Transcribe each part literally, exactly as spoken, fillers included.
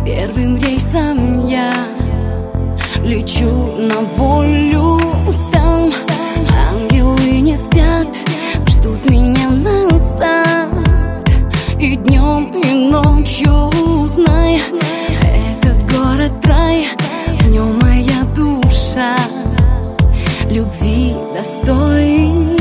Первым рейсом я лечу на волю. Там ангелы не спят, ждут меня назад. И днем, и ночью, знай, этот город рай, в нем моя душа любви достоин.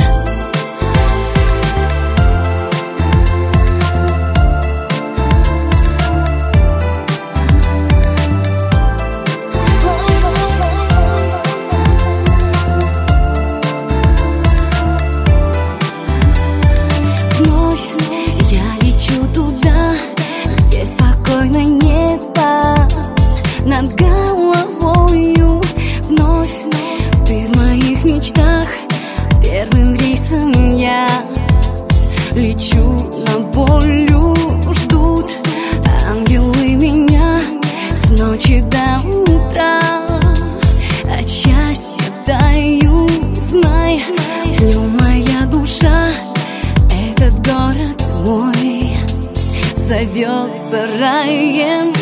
Над головою вновь ты в моих мечтах. Первым рейсом я лечу на волю. Ждут ангелы меня с ночи до утра. От счастья даю, знай, в нем моя душа. Этот город мой зовется раем.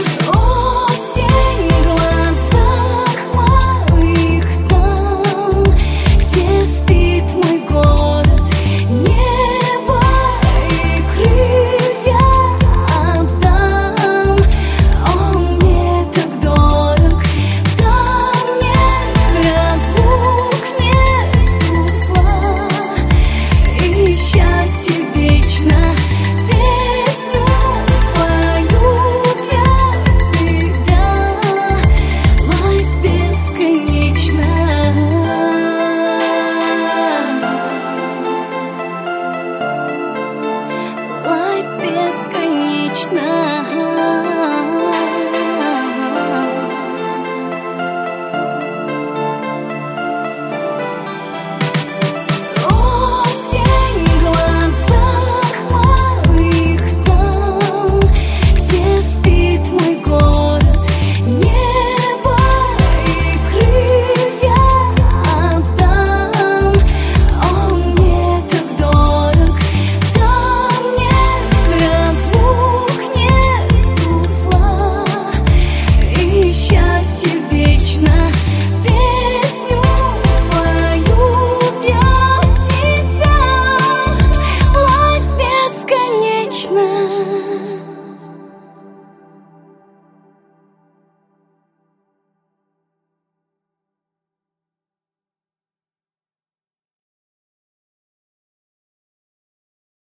Бесконечно.